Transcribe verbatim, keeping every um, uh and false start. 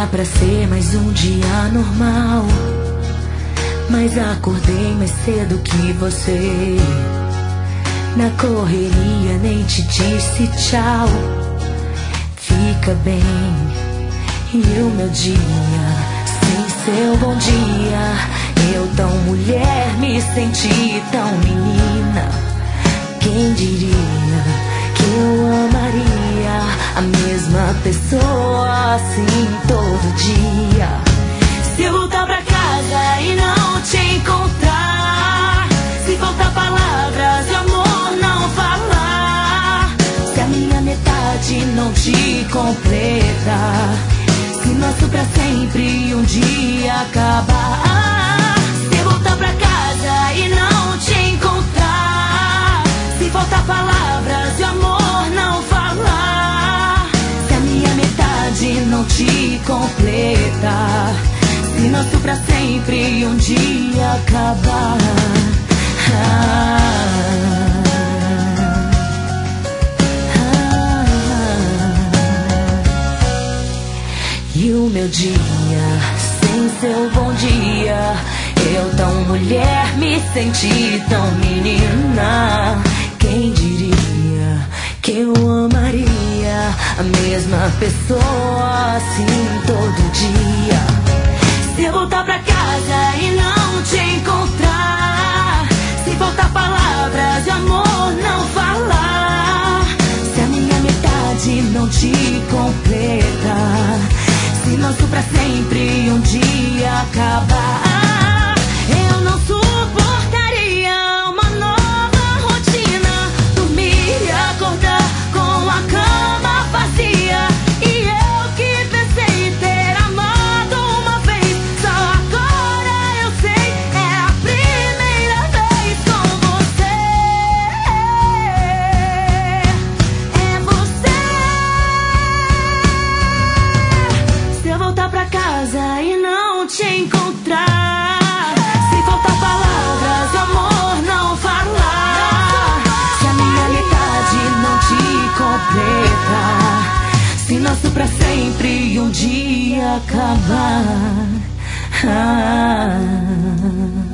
Era pra ser mais um dia normal, mas acordei mais cedo que você. Na correria nem te disse tchau. Fica bem, e o meu dia sem seu bom dia. Eu tão mulher me senti tão menina. Quem diria que eu amaria a mesma pessoa assim todo dia? Se eu voltar pra casa e não te encontrar, se faltar palavras de amor não falar, se a minha metade não te completa, se nosso pra sempre um dia acabar. Se eu voltar pra casa e não te encontrar, se faltar palavras de amor não falar, se a minha metade não te completa, se nosso pra sempre um dia acabar. Ah, E o meu dia sem seu bom dia, eu tão mulher me senti tão menina. Quem diria que eu amaria a mesma pessoa assim todo dia? Se eu voltar pra casa e não te encontrar, se faltar palavras de amor não falar, se a minha metade não te completa, se nosso pra sempre um dia acabar, eu não suportaria uma nova rotina, dormir e acordar com a cama vazia. E eu que pensei ter amado uma vez, só agora eu sei, é a primeira vez com você. É você. Se eu voltar pra casa e não te encontrar, se faltar palavras de amor não falar, se a minha metade não te completa, se nosso pra sempre um dia acabar. Ah.